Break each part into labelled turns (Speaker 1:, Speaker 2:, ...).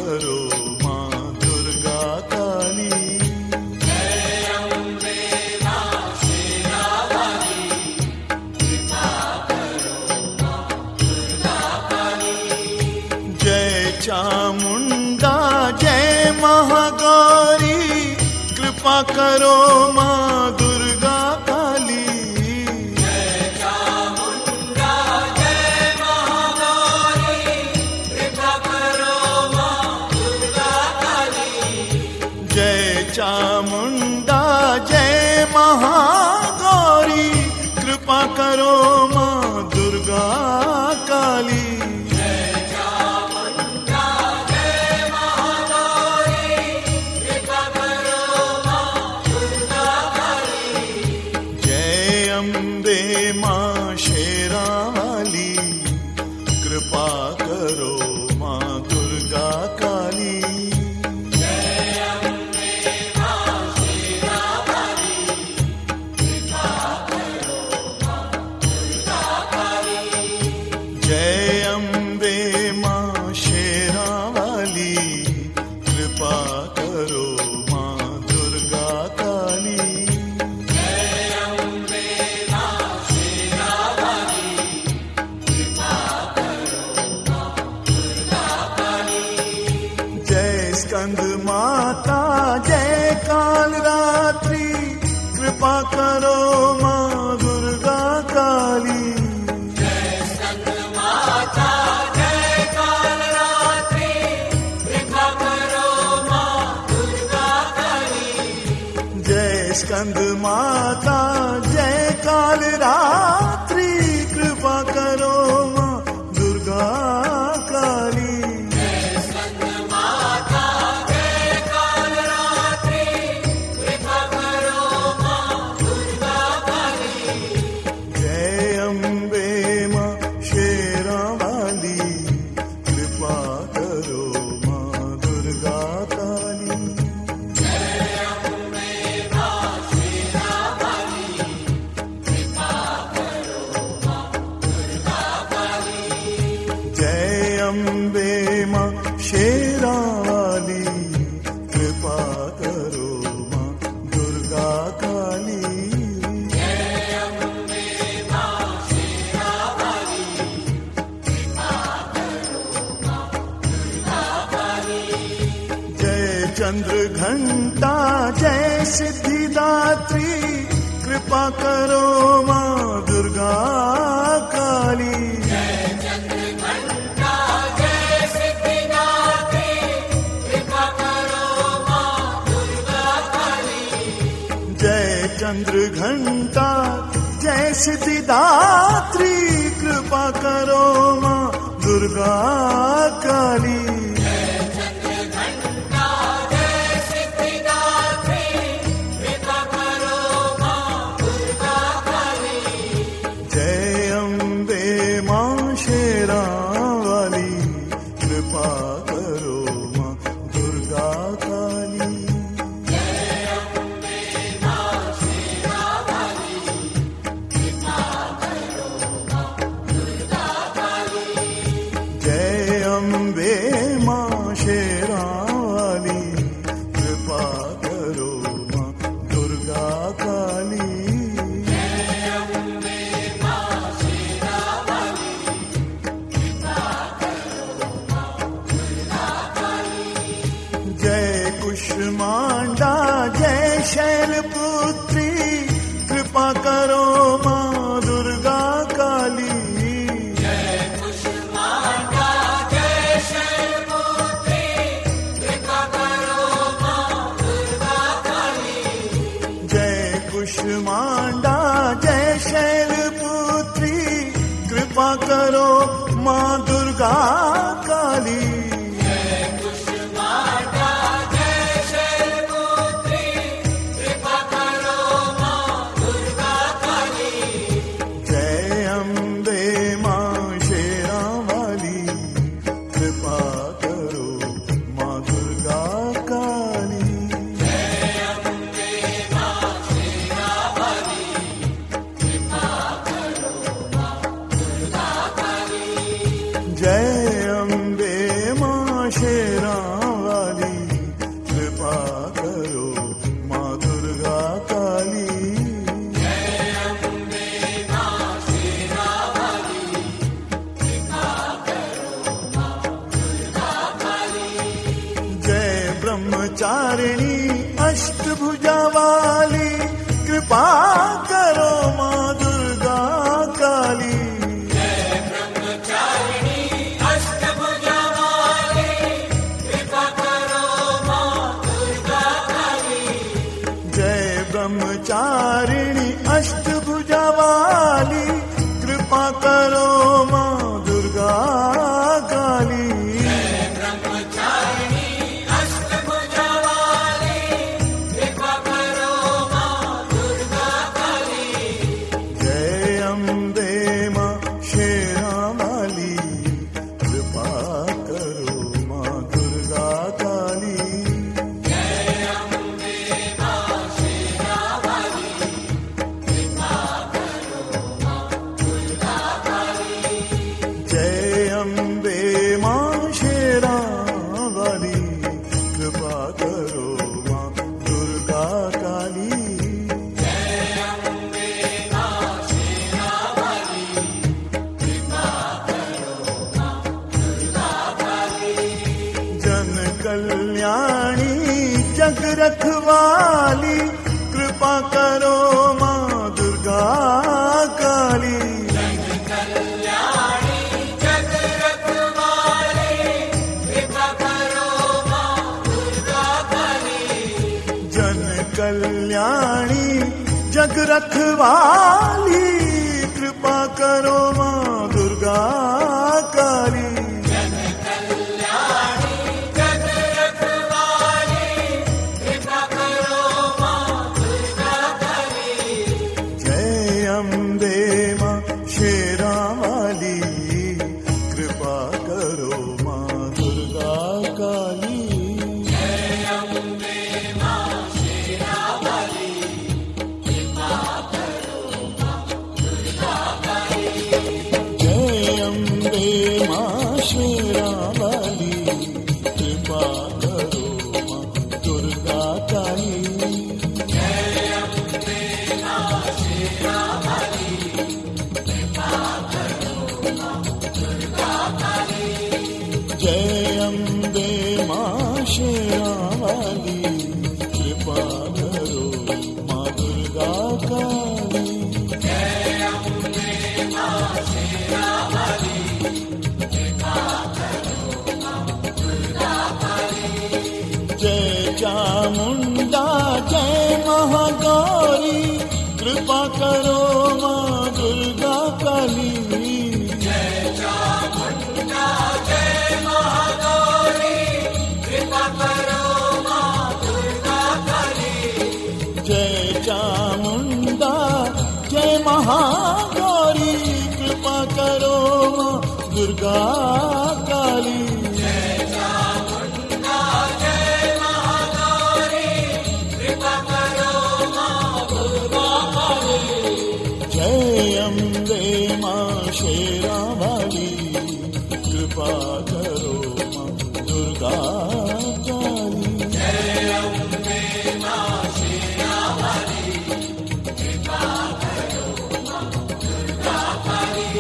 Speaker 1: करो माँ दुर्गा काली।
Speaker 2: जय अम्बे माँ शेरा वाली, कृपा करो माँ दुर्गा काली।
Speaker 1: जय चामुंडा जय महागौरी, कृपा करो माँ दुर्गा काली।
Speaker 2: जय चामुंडा जय महागौरी, कृपा करो माँ दुर्गा काली।
Speaker 1: जय चामुंडा जय महागौरी, कृपा करो माँ दुर्गा काली।
Speaker 2: जय चामुंडा जय महागौरी, कृपा करो माँ दुर्गा काली।
Speaker 1: जय अम्बे माँ शेरा वाली, कृपा करो माँ दुर्गा काली।
Speaker 2: जय अम्बे माँ शेरा वाली, कृपा करो माँ दुर्गा काली।
Speaker 1: जय अम्बे माँ शेरा वाली, कृपा करो माँ दुर्गा काली।
Speaker 2: जय अम्बे माँ शेरा वाली, कृपा करो माँ दुर्गा काली।
Speaker 1: जय स्कंद माता जय काल रात्रि, कृपा करो माँ दुर्गा काली।
Speaker 2: जय स्कंद माता जय काल रात्रि, कृपा करो माँ दुर्गा काली।
Speaker 1: जय स्कंद माता जय काल रात्रि, कृपा करो माँ दुर्गा काली।
Speaker 2: जय स्कंद माता जय काल रात्रि, कृपा करो माँ दुर्गा काली।
Speaker 1: जय अम्बे माँ शेरा वाली, कृपा करो माँ दुर्गा काली।
Speaker 2: जय अम्बे माँ शेरा वाली, कृपा करो माँ दुर्गा काली।
Speaker 1: जय अम्बे माँ शेरा वाली, कृपा करो माँ दुर्गा काली।
Speaker 2: जय अम्बे माँ शेरा वाली, कृपा करो माँ दुर्गा काली।
Speaker 1: जय चंद्र घंटा जय सिद्धिदात्री, कृपा करो माँ दुर्गा काली।
Speaker 2: जय चंद्र घंटा जय सिद्धिदात्री, कृपा करो माँ दुर्गा काली।
Speaker 1: जय चंद्र घंटा जय सिद्धिदात्री, कृपा करो माँ दुर्गा काली।
Speaker 2: जय चंद्र घंटा जय सिद्धिदात्री, कृपा करो माँ दुर्गा काली।
Speaker 1: जय अम्बे माँ शेरा वाली, कृपा करो माँ दुर्गा काली।
Speaker 2: जय अम्बे माँ शेरा वाली, कृपा करो माँ दुर्गा काली।
Speaker 1: जय अम्बे माँ शेरा वाली, कृपा करो माँ दुर्गा काली।
Speaker 2: जय अम्बे माँ शेरा वाली, कृपा करो माँ दुर्गा काली।
Speaker 1: जय कुष्मांडा जय शैलपुत्री, कृपा करो माँ दुर्गा काली।
Speaker 2: जय कुष्मांडा जय शैलपुत्री, कृपा करो माँ दुर्गा काली।
Speaker 1: जय कुष्मांडा जय शैलपुत्री, कृपा करो माँ दुर्गा काली।
Speaker 2: जय कुष्मांडा जय शैलपुत्री, कृपा करो माँ दुर्गा काली।
Speaker 1: जय अम्बे माँ शेरा वाली, कृपा करो माँ दुर्गा काली।
Speaker 2: जय अम्बे माँ शेरा वाली, कृपा करो माँ दुर्गा काली।
Speaker 1: जय अम्बे माँ शेरा ब्रह्मचारिणी अष्टभुजा वाली कृपा करो माँ दुर्गा काली।
Speaker 2: जय ब्रह्मचारिणी अष्टभुजा वाली कृपा करो माँ दुर्गा काली।
Speaker 1: जय ब्रह्मचारिणी अष्टभुजा वाली कृपा करो माँ दुर्गा काली। कल्याणी जग रखवाली कृपा करो माँ दुर्गा काली।
Speaker 2: जन कल्याणी जग रखवाली कृपा करो माँ दुर्गा काली।
Speaker 1: जन कल्याणी जग रखवाली कृपा करो माँ दुर्गा काली। जय अम्बे माँ शेरा वाली कृपा करो माँ दुर्गा काली।
Speaker 2: जय अम्बे माँ शेरा वाली कृपा करो माँ दुर्गा काली।
Speaker 1: जय चामुंडा जय महागौरी कृपा करो माँ दुर्गा काली।
Speaker 2: जय चामुंडा जय महागौरी कृपा करो माँ दुर्गा काली।
Speaker 1: जय चामुंडा जय महागौरी कृपा करो माँ दुर्गा काली।
Speaker 2: जय चामुंडा जय महागौरी कृपा करो माँ दुर्गा काली।
Speaker 1: जय अम्बे माँ शेरा वाली कृपा करो माँ दुर्गा काली।
Speaker 2: जय अम्बे माँ शेरा वाली कृपा करो माँ दुर्गा काली।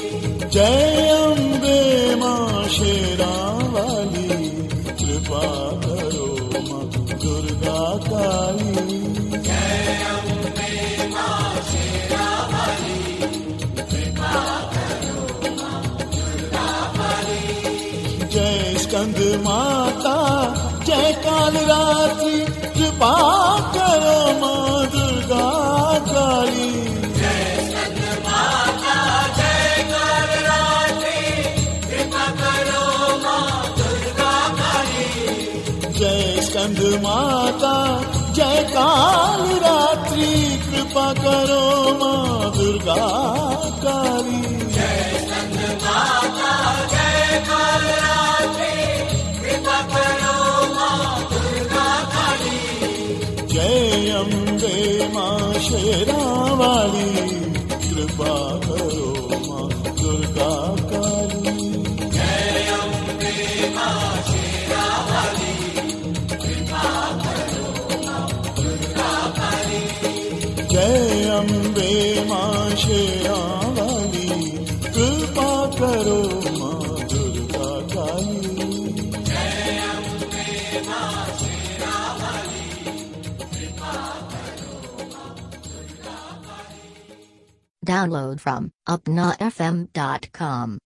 Speaker 1: जय अम्बे माँ शेरा वाली कृपा करो माँ दुर्गा काली।
Speaker 2: जय अम्बे माँ शेरा वाली कृपा करो माँ दुर्गा काली।
Speaker 1: जय स्कंद माता जय कालरात्रि कृपा करो माँ दुर्गा काली।
Speaker 2: जय स्कंद माता जय कालरात्रि कृपा करो माँ दुर्गा काली।
Speaker 1: जय स्कंद माता जय कालरात्रि कृपा करो माँ दुर्गा काली।
Speaker 2: जय स्कंद माता जय कालरात्रि कृपा करो माँ दुर्गा काली।
Speaker 1: जय अम्बे माँ शेरा वाली कृपा करो माँ दुर्गा काली।
Speaker 2: जय अम्बे माँ शेरा वाली कृपा करो माँ दुर्गा काली।
Speaker 1: जय अम्बे माँ शेरा वाली कृपा करो माँ दुर्गा काली।
Speaker 2: जय अम्बे माँ शेरा
Speaker 3: Download from upnafm.com.